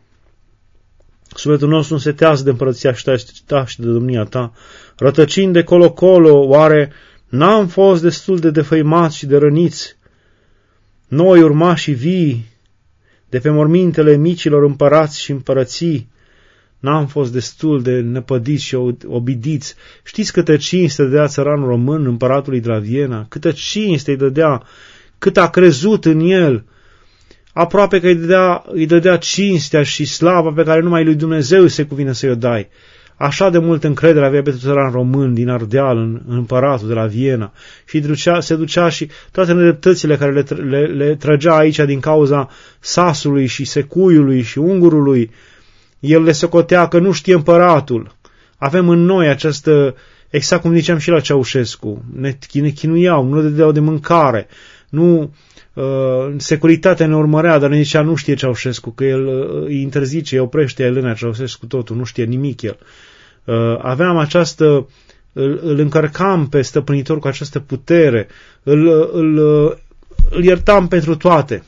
Sufletul nostru nu setează de împărăția ta și de domnia ta. Rătăcind de colo-colo, oare n-am fost destul de defăimați și de răniți? Noi, urmașii vii, de pe mormintele micilor împărați și împărății, n-am fost destul de năpădiți și obidiți. Știți câtă cinste dădea țăranul român împăratului de la Viena? Câtă cinste îi dădea, cât a crezut în el. Aproape că îi dădea cinstea și slava pe care numai lui Dumnezeu se cuvine să-i o dai. Așa de multă încredere avea pe țăran român din Ardeal în împăratul de la Viena și se ducea și toate nedreptățile care le trăgea aici din cauza Sasului și Secuiului și Ungurului, el le socotea că nu știe împăratul. Avem în noi această, exact cum ziceam și la Ceaușescu, ne chinuiau, nu le dădeau de mâncare, nu... securitatea ne urmărea, dar ne zicea nu știe Ceaușescu, că el îi interzice, îi oprește Elena Ceaușescu totul, nu știe nimic el. Aveam această, îl încărcam pe stăpânitor cu această putere, îl iertam pentru toate.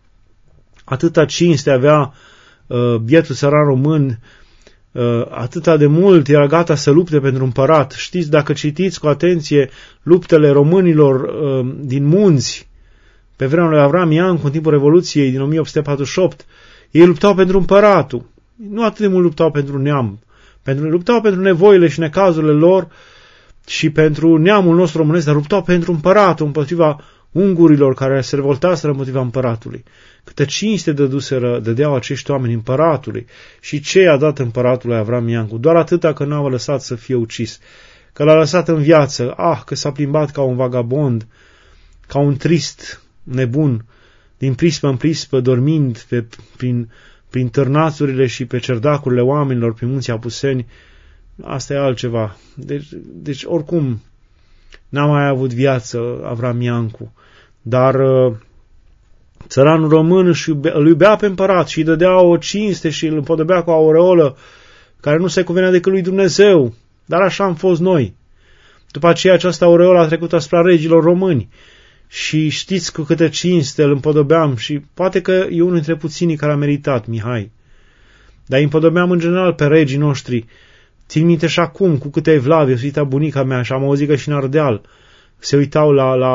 Atâta cinste avea bietul țăran român, atâta de mult era gata să lupte pentru împărat. Știți, dacă citiți cu atenție luptele românilor din munți, pe vremea lui Avram Iancu, în timpul Revoluției din 1848, ei luptau pentru împăratul. Nu atât de mult luptau pentru neam. Luptau pentru nevoile și necazurile lor și pentru neamul nostru românesc, dar luptau pentru împăratul, împotriva ungurilor care se revoltaseră împotriva împăratului. Câte cinste dădeau acești oameni împăratului și ce i-a dat împăratului Avram Iancu? Doar atâta că n-a lăsat să fie ucis, că l-a lăsat în viață, că s-a plimbat ca un vagabond, ca un trist nebun, din prispă în prispă, dormind prin târnațurile și pe cerdacurile oamenilor, prin munții Apuseni. Asta e altceva. Deci oricum, n-a mai avut viață Avram Iancu, dar țăranul român îl iubea pe împărat și îi dădea o cinste și îl împodobea cu o aureolă care nu se cuvenea decât lui Dumnezeu. Dar așa am fost noi. După aceea această aureolă a trecut asupra regilor români. Și știți cu câte cinste îl împodobeam și poate că e unul dintre puținii care a meritat, Mihai. Dar îi împodobeam în general pe regii noștri. Țin minte și acum cu câte evlavie se uita bunica mea și am auzit că și în Ardeal se uitau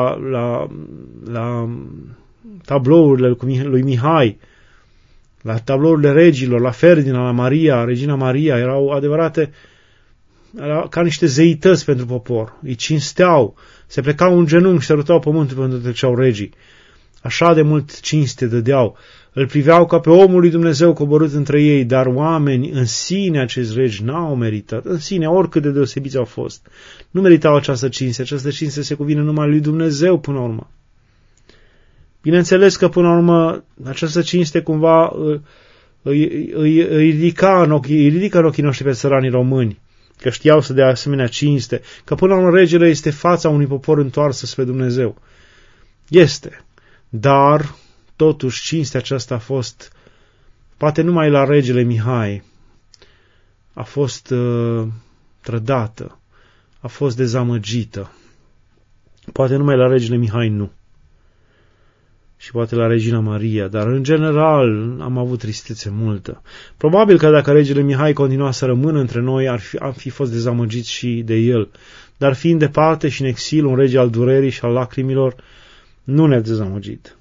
la tablourile lui Mihai, la tablourile regilor, la Ferdinand, la Maria, Regina Maria, erau adevărate ca niște zeități pentru popor. Îi cinsteau, se plecau în genunchi și sărutau pământul pentru că treceau regii. Așa de mult cinste dădeau. Îl priveau ca pe omul lui Dumnezeu coborât între ei, dar oameni în sine acești regi n-au meritat. În sine, oricât de deosebiți au fost. Nu meritau această cinste. Această cinste se cuvine numai lui Dumnezeu până la urmă. Bineînțeles că până la urmă această cinste cumva îi ridică în ochii noștri pe țăranii români, că știau să dea asemenea cinste, că până la urmă regele este fața unui popor întoarsă spre Dumnezeu. Este, dar totuși cinstea aceasta a fost, poate numai la regele Mihai, a fost trădată, a fost dezamăgită. Poate numai la regele Mihai nu. Și poate la regina Maria, dar în general am avut tristețe multă. Probabil că dacă regele Mihai continua să rămână între noi, am fi fost dezamăgiți și de el. Dar fiind departe și în exil, un rege al durerii și al lacrimilor, nu ne-a dezamăgit.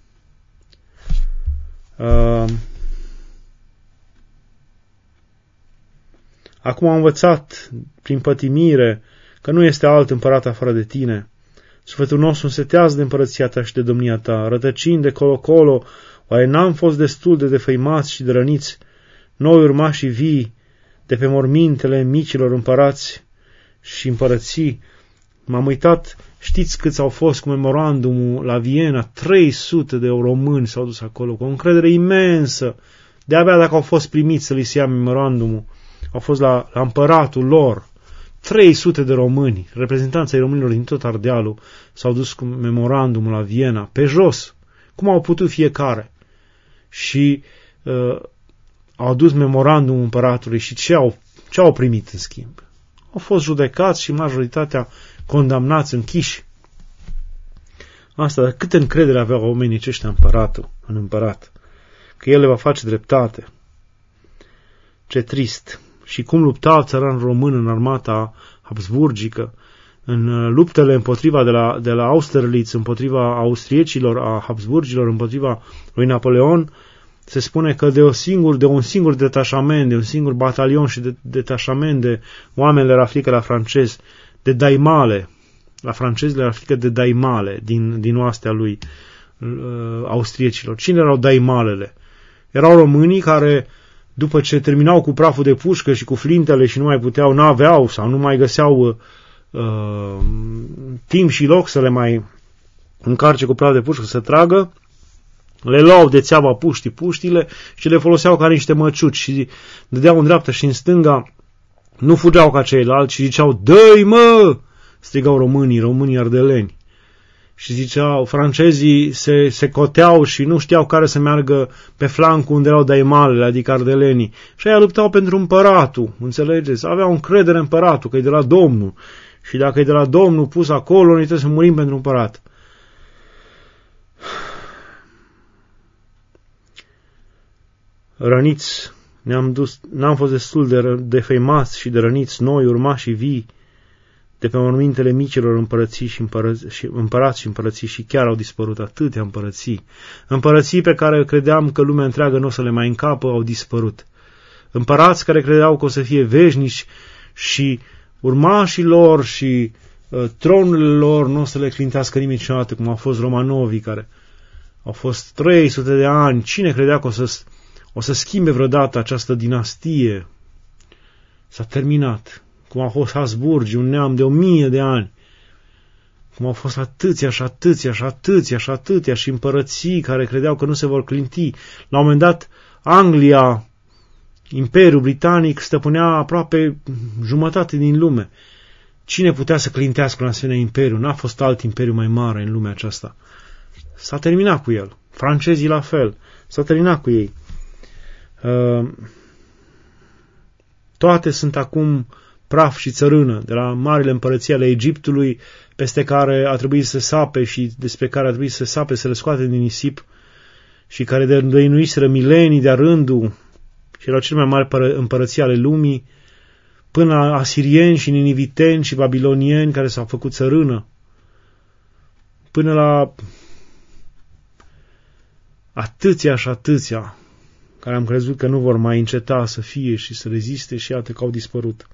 Acum am învățat prin pătimire că nu este alt împărat afară de tine. Sufletul nostru însetează de împărăția ta și de domnia ta, rătăcind de colo-colo, oare n-am fost destul de defăimați și de răniți, noi urmașii vii, de pe mormintele micilor împărați și împărății? M-am uitat, știți câți au fost cu memorandumul la Viena? 300 de români s-au dus acolo, cu o încredere imensă. De-abia dacă au fost primiți să li se ia memorandumul, au fost la împăratul lor. 300 de români, reprezentanții românilor din tot Ardealul, s-au dus cu memorandumul la Viena, pe jos, cum au putut fiecare. Și au adus memorandumul împăratului și ce au primit în schimb? Au fost judecați și majoritatea condamnați, închiși. Asta, dar câtă încredere aveau oamenii aceștia în împărat, că el le va face dreptate. Ce trist! Și cum lupta țăran român în armata habsburgică, în luptele împotriva de la Austerlitz, împotriva austriecilor, a Habsburgilor, împotriva lui Napoleon, se spune că de un singur detașament, de un singur batalion și de detașament de oameni le era frică la francezi, de daimale. La francezi le era frică de daimale din oastea lui austriecilor. Cine erau daimalele? Erau românii care, după ce terminau cu praful de pușcă și cu flintele și nu mai puteau, n-aveau sau nu mai găseau timp și loc să le mai încarce cu praf de pușcă să tragă, le luau de țeava puștile și le foloseau ca niște măciuci și dădeau în dreapta și în stânga, nu fugeau ca ceilalți și ziceau, dă-i mă! Strigau românii ardeleni. Și ziceau, francezii se coteau și nu știau care să meargă pe flancul unde erau daimalele, adică ardelenii. Și aia luptau pentru împăratul, înțelegeți? Aveau încredere în împăratul, că e de la Domnul. Și dacă e de la Domnul pus acolo, noi trebuie să murim pentru împărat. Răniți, n-am fost destul de defăimați și de răniți noi, urmașii vii, de pe mormintele micilor împărați și împărății și chiar au dispărut atâtea împărății. Împărății pe care credeam că lumea întreagă nu o să le mai încapă, au dispărut. Împărați care credeau că o să fie veșnici și urmașii lor și tronurile lor nu o să le clintească nimeni niciodată, cum au fost Romanovii, care au fost 300 de ani. Cine credea că o să schimbe vreodată această dinastie? S-a terminat. Cum au fost Habsburgi, un neam de 1000 de ani, cum au fost atâția și atâția și atâția și atâția și împărății care credeau că nu se vor clinti. La un moment dat, Anglia, Imperiul Britanic, stăpânea aproape jumătate din lume. Cine putea să clintească un asemenea imperiu? N-a fost alt imperiu mai mare în lumea aceasta. S-a terminat cu el. Francezii la fel. S-a terminat cu ei. Toate sunt acum praf și țărână, de la marile împărății ale Egiptului, peste care a trebuit să sape și despre care a trebuit să sape, să le scoate din nisip și care dăinuiseră milenii de-a rândul și erau cele mai mari împărății ale lumii, până la asirieni și niniviteni și babilonieni care s-au făcut țărână, până la atâția și atâția care am crezut că nu vor mai înceta să fie și să reziste și iată că au dispărut.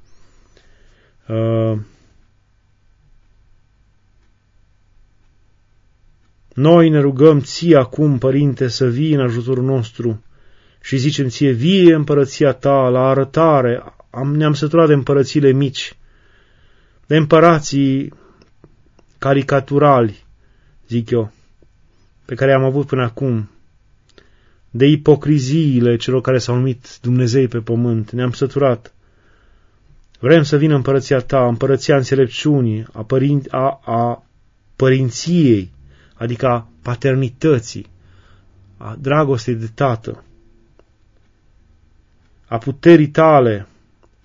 Noi ne rugăm ție acum, Părinte, să vii în ajutorul nostru și zicem ție, vie împărăția ta la arătare. Ne-am săturat de împărățiile mici, de împărații caricaturali, zic eu, pe care am avut până acum, de ipocriziile celor care s-au numit Dumnezei pe pământ. Ne-am săturat. Vrem să vină împărăția ta, împărăția înțelepciunii, a părinției, adică a paternității, a dragostei de tată, a puterii tale,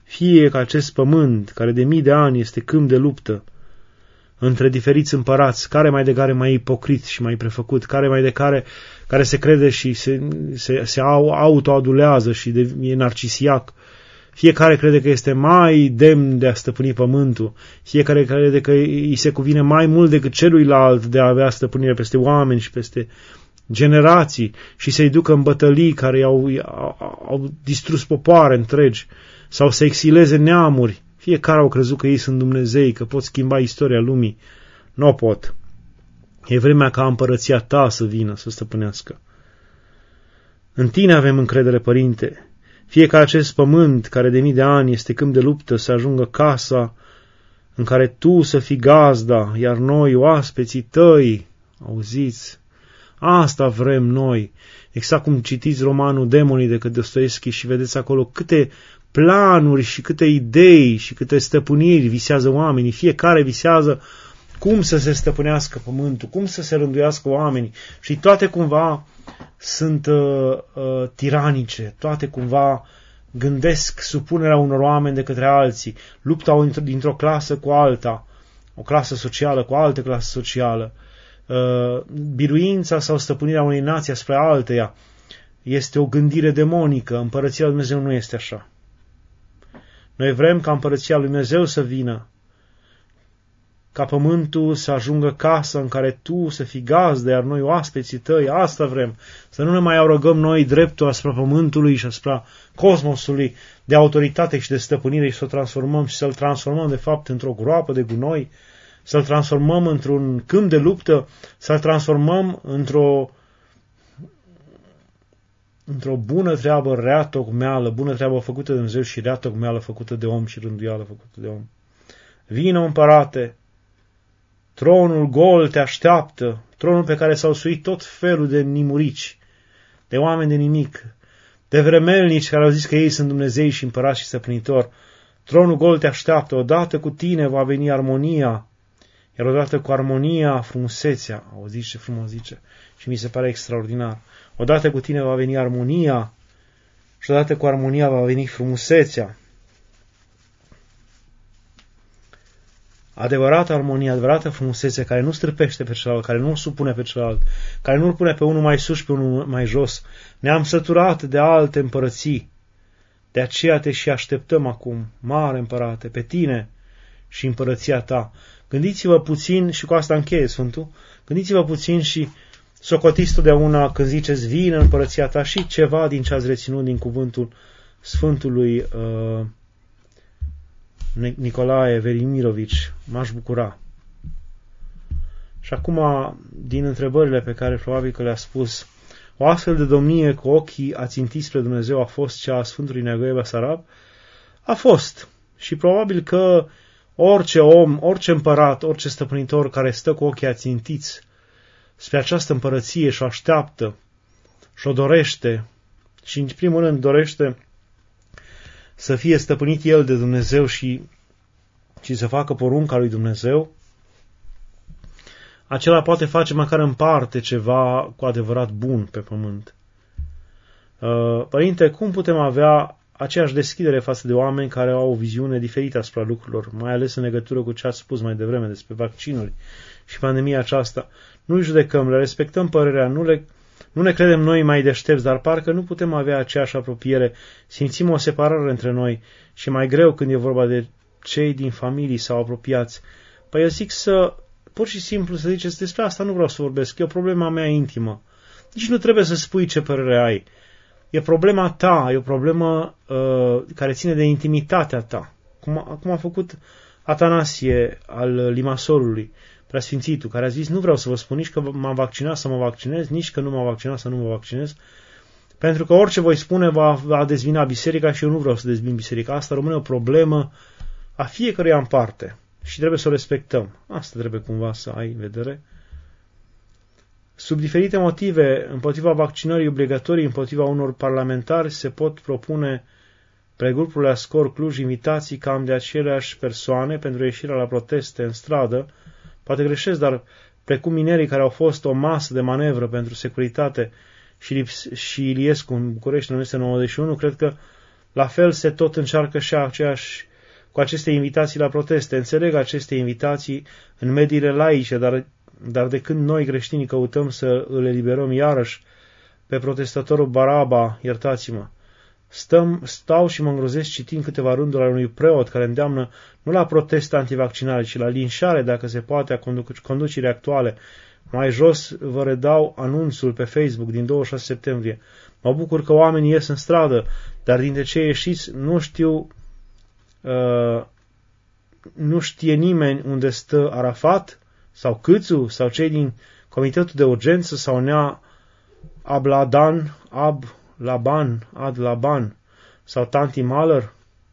Fie că acest pământ, care de mii de ani este câmp de luptă între diferiți împărați, care mai de care mai ipocrit și mai prefăcut, care mai de care se crede și se autoadulează și e narcisiac, fiecare crede că este mai demn de a stăpâni pământul, fiecare crede că îi se cuvine mai mult decât celuilalt de a avea stăpânire peste oameni și peste generații și să-i ducă în bătălii care au distrus popoare întregi sau să exileze neamuri. Fiecare au crezut că ei sunt Dumnezei, că pot schimba istoria lumii. Nu pot. E vremea ca împărăția ta să vină, să stăpânească. În tine avem încredere, Părinte. Fie ca acest pământ, care de mii de ani este câmp de luptă, să ajungă casa în care tu să fii gazda, iar noi, oaspeții tăi, auziți? Asta vrem noi. Exact cum citiți romanul Demonii de Dostoevski și vedeți acolo câte planuri și câte idei și câte stăpâniri visează oamenii. Fiecare visează cum să se stăpânească pământul, cum să se rânduiască oamenii și toate cumva sunt tiranice, toate cumva gândesc supunerea unor oameni de către alții, lupta dintr-o clasă cu alta, o clasă socială cu altă clasă socială, biruința sau stăpânirea unei nații asupra alteia este o gândire demonică. Împărăția lui Dumnezeu nu este așa. Noi vrem ca împărăția lui Dumnezeu să vină, ca pământul să ajungă casă în care tu să fii gazdă, iar noi oaspeții tăi, asta vrem. Să nu ne mai arogăm noi dreptul asupra pământului și asupra cosmosului de autoritate și de stăpânire și să o transformăm și să-l transformăm de fapt într-o groapă de gunoi, să-l transformăm într-un câmp de luptă, să-l transformăm într-o bună treabă, rea tocmeală, bună treabă făcută de Dumnezeu și rea tocmeală făcută de om și rânduială făcută de om. Vină, împărate, tronul gol te așteaptă, tronul pe care s-au suit tot felul de nimurici, de oameni de nimic, de vremelnici care au zis că ei sunt Dumnezei și împărați și stăpânitori. Tronul gol te așteaptă, odată cu tine va veni armonia, iar odată cu armonia, frumusețea. Auziți ce frumos zice? Și mi se pare extraordinar. Odată cu tine va veni armonia și odată cu armonia va veni frumusețea. Adevărată armonie, adevărată frumusețe, care nu strâpește pe celălalt, care nu supune pe celălalt, care nu-l pune pe unul mai sus, pe unul mai jos. Ne-am săturat de alte împărății. De aceea te și așteptăm acum, mare împărate, pe tine și împărăția ta. Gândiți-vă puțin, și cu asta încheie Sfântul, gândiți-vă puțin și socotiți totdeauna când ziceți vină împărăția ta și ceva din ce ați reținut din cuvântul Sfântului Nicolae Velimirovici. M-aș bucura. Și acum, din întrebările pe care probabil că le-a spus, o astfel de domnie cu ochii ațintiți spre Dumnezeu a fost cea a Sfântului Neagoe Basarab? A fost. Și probabil că orice om, orice împărat, orice stăpânitor care stă cu ochii ațintiți spre această împărăție și o așteaptă și o dorește și în primul rând dorește să fie stăpânit el de Dumnezeu și să facă porunca lui Dumnezeu, acela poate face măcar în parte ceva cu adevărat bun pe pământ. Părinte, cum putem avea aceeași deschidere față de oameni care au o viziune diferită asupra lucrurilor, mai ales în legătură cu ce ați spus mai devreme despre vaccinuri și pandemia aceasta? Nu-i judecăm, le respectăm părerea, nu ne credem noi mai deștepți, dar parcă nu putem avea aceeași apropiere, simțim o separare între noi și mai greu când e vorba de cei din familii sau apropiați. Păi eu zic pur și simplu să ziceți, despre asta nu vreau să vorbesc, e o problemă mea intimă. Nici nu trebuie să spui ce părere ai. E problema ta, e o problemă care ține de intimitatea ta. Cum a făcut Atanasie al Limasolului, preasfințitul, care a zis, nu vreau să vă spun nici că m-am vaccinat să mă vaccinez, nici că nu m-am vaccinat să nu mă vaccinez, pentru că orice voi spune va dezvina biserica și eu nu vreau să dezvin biserica. Asta rămâne o problemă a fiecăruia în parte și trebuie să o respectăm. Asta trebuie cumva să ai în vedere. Sub diferite motive, împotriva vaccinării obligatorii, împotriva unor parlamentari, se pot propune pre grupurile Ascor Cluj invitații cam de aceleași persoane pentru ieșirea la proteste în stradă. Poate greșesc, dar precum minerii care au fost o masă de manevră pentru securitate și Iliescu în București în 1991, cred că La fel se tot încearcă și cu aceste invitații la proteste. Înțeleg aceste invitații în mediile laice, dar de când noi creștinii căutăm să îl eliberăm iarăși pe protestatorul Baraba, iertați-mă, stau și mă îngrozesc citind câteva rânduri ale unui preot care îndeamnă nu la proteste antivaccinare, ci la linșare, dacă se poate, a conducerii actuale. Mai jos vă redau anunțul pe Facebook din 26 septembrie. Mă bucur că oamenii ies în stradă, dar dintre cei ieșiți nu știe nimeni unde stă Arafat sau Câțu sau cei din Comitetul de Urgență sau Nea Adlaban sau Tanti Mahler.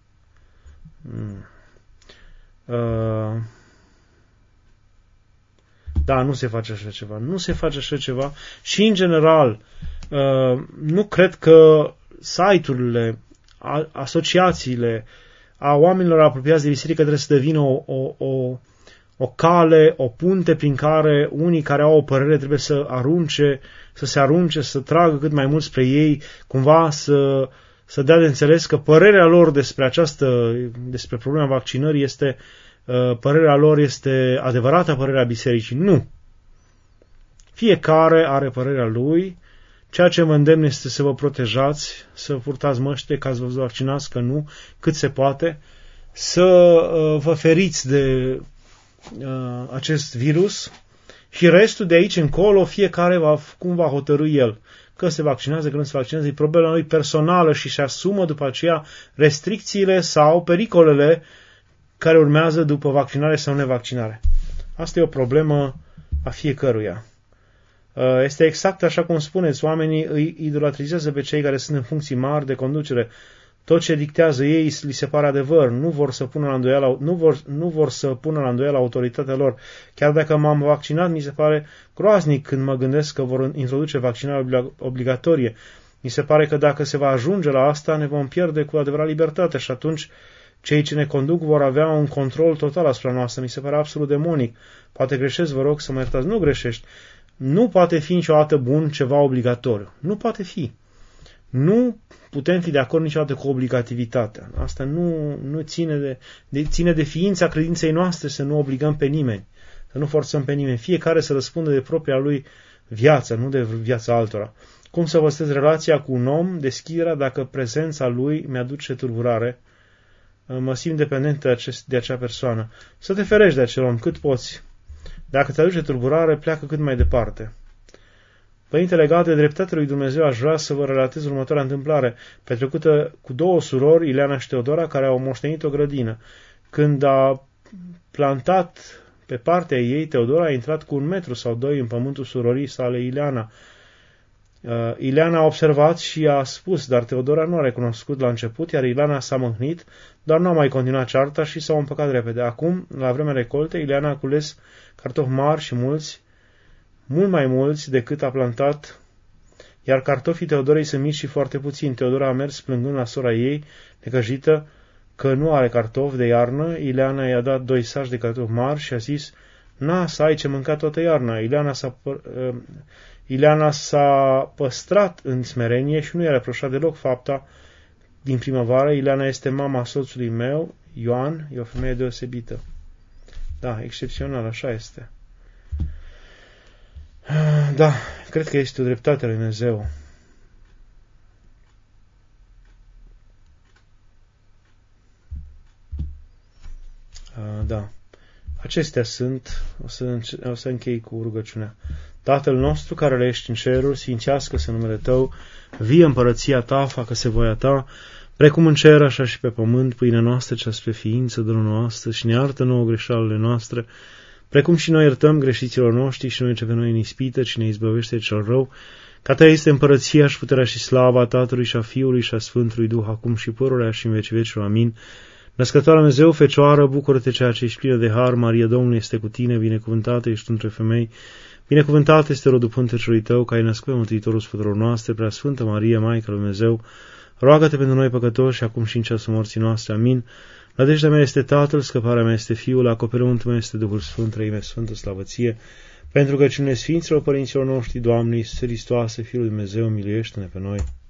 Da, nu se face așa ceva. Nu se face așa ceva și, în general, nu cred că site-urile, asociațiile a oamenilor apropiați de biserică trebuie să devină o cale, o punte prin care unii care au o părere trebuie să se arunce, să tragă cât mai mult spre ei, cumva să dea de înțeles că părerea lor despre problema vaccinării părerea lor este adevărata părerea bisericii. Nu. Fiecare are părerea lui. Ceea ce vă îndemn este să vă protejați, să purtați măște, ca să vă vaccinați, că nu, cât se poate, să vă feriți de acest virus și restul de aici încolo, fiecare cum va hotărâi el. Că se vaccinează, că nu se vaccinează, e problema lui personală și asumă după aceea restricțiile sau pericolele care urmează după vaccinare sau nevaccinare. Asta e o problemă a fiecăruia. Este exact așa cum spuneți, oamenii îi idolatrizează pe cei care sunt în funcții mari de conducere. Tot ce dictează ei li se pare adevăr, nu vor să pună la îndoială autoritatea lor. Chiar dacă m-am vaccinat, mi se pare groaznic când mă gândesc că vor introduce vaccinarea obligatorie. Mi se pare că dacă se va ajunge la asta, ne vom pierde cu adevărat libertatea și atunci cei ce ne conduc vor avea un control total asupra noastră. Mi se pare absolut demonic. Poate greșesc, vă rog să mă iertați. Nu greșești. Nu poate fi niciodată bun ceva obligatoriu. Nu poate fi. Nu putem fi de acord niciodată cu obligativitatea. Asta nu ține de ființa credinței noastre să nu obligăm pe nimeni, să nu forțăm pe nimeni. Fiecare să răspundă de propria lui viață, nu de viața altora. Cum să vă relația cu un om, deschiderea dacă prezența lui mi-aduce tulburare, mă simt dependent de acea persoană. Să te ferești de acel om cât poți. Dacă te aduce tulburare, pleacă cât mai departe. Părinte, legat de dreptatea lui Dumnezeu, aș vrea să vă relatez următoarea întâmplare, petrecută cu două surori, Ileana și Teodora, care au moștenit o grădină. Când a plantat pe partea ei, Teodora a intrat cu 1 metru sau 2 în pământul surorii sale, Ileana. Ileana a observat și a spus, dar Teodora nu a recunoscut la început, iar Ileana s-a mâhnit, dar nu a mai continuat cearta și s-au împăcat repede. Acum, la vremea recolte, Ileana a cules cartofi mari și mulți, mult mai mulți decât a plantat, iar cartofii Teodorei sunt mici și foarte puțini. Teodora a mers plângând la sora ei, necăjită, că nu are cartofi de iarnă. Ileana i-a dat 2 saci de cartofi mari și a zis, na, să ai ce mânca toată iarna. Ileana s-a păstrat în smerenie și nu i-a reproșat deloc fapta din primăvară. Ileana este mama soțului meu, Ioan, e o femeie deosebită. Da, excepțional, așa este. Da, cred că este o dreptate lui Dumnezeu. Da. Acestea sunt, o să închei cu rugăciunea. Tatăl nostru care ești în ceruri, sfințească-se numele Tău, vie împărăția Ta, facă-se voia Ta, precum în cer, așa și pe pământ, pâinea noastră cea spre ființă, dă-ne noastră și ne iartă nouă greșalele noastre, precum și noi iertăm greșiților noștri și noi ce pe noi în ispită, și ne izbăvește cel rău, ca Ta este împărăția și puterea și slava Tatălui și a Fiului și a Sfântului Duh, acum și pururea și în vecii vecilor. Amin. Născătoarea Dumnezeu, Fecioară, bucură-te ceea ce ești plină de har, Maria Domnului este cu tine, binecuvântată ești între femei, binecuvântat este rodul pântecelui Tău, că ai născut pe Mântuitorul sfăturilor noastre, Preasfântă Maria, Maica lui Dumnezeu, roagă-te pentru noi păcătoși și acum și în ceasul morții noastre. Amin. Nădejdea mea este Tatăl, scăparea mea este Fiul, acoperământul meu este Duhul Sfânt, Trăimea Sfântă, slavă Ție, pentru că cine Sfinților Părinților noștri, Doamne Iisuse Hristoase, Fiul lui Dumnezeu, miluiește-ne pe noi.